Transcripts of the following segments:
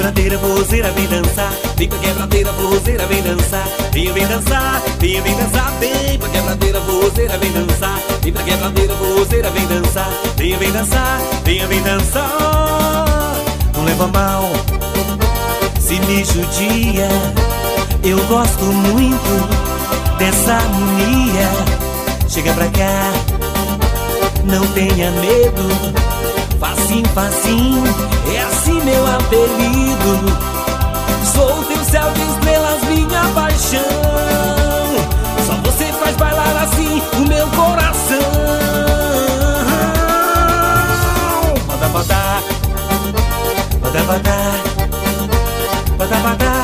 quebradeira, forrozeira, vem dançar. Vem pra quebradeira, forrozeira, vem dançar. Vem dançar, vem dançar. Vem pra quebradeira, forrozeira, vem dançar. Vem pra quebradeira, forrozeira, vem dançar. Vem dançar, vem dançar. Não leva mal se me judia. Eu gosto muito dessa harmonia. Chega pra cá, não tenha medo. Facinho, facinho, é assim meu apelido. Sou teu céu de estrelas, minha paixão. Só você faz bailar assim o meu coração. Badá, badá, badá, badá, badá, badá.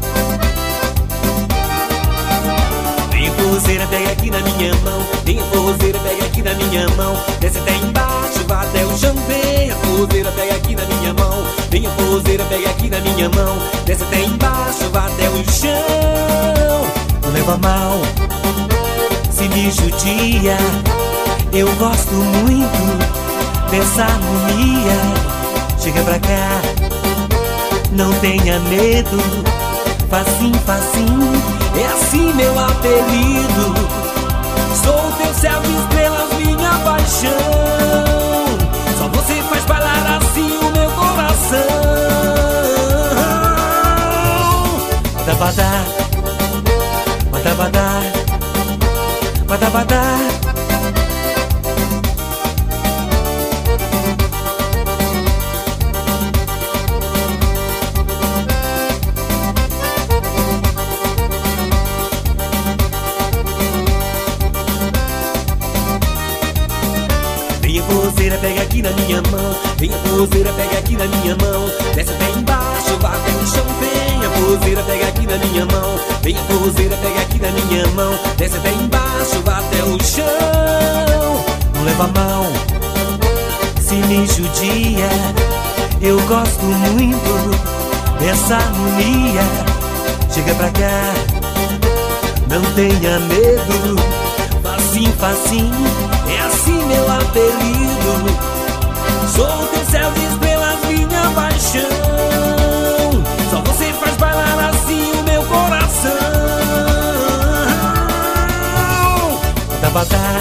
Vem forrozeira, pega aqui na minha mão. Vem forrozeira, pega aqui na minha mão. Desce até embaixo, vai até o chão. Vem a forrozeira, pega aqui na minha mão. Vem a forrozeira, pega aqui na minha mão. Desce até embaixo, vai até o chão. Não leva mal se me judia. Eu gosto muito dessa harmonia. Chega pra cá, não tenha medo. Facinho, facinho, é assim meu apelido. Sou teu céu de estrelas, minha paixão. Só você faz bailar assim o meu coração. Badá, badá, badá, badá, badá, badá. Vem a forrozeira, pega aqui na minha mão. Vem a forrozeira, pega aqui na minha mão. Desce até embaixo, vai até o chão. Vem a forrozeira, pega aqui na minha mão. Vem a forrozeira, pega aqui na minha mão. Desce até embaixo, vai até o chão. Não leva mal se me judia. Eu gosto muito dessa harmonia. Chega pra cá, não tenha medo. Facinho, facinho, é assim meu apelido. Sou teu céu de estrelas, minha paixão. Só você faz bailar assim o meu coração. Badá, badá,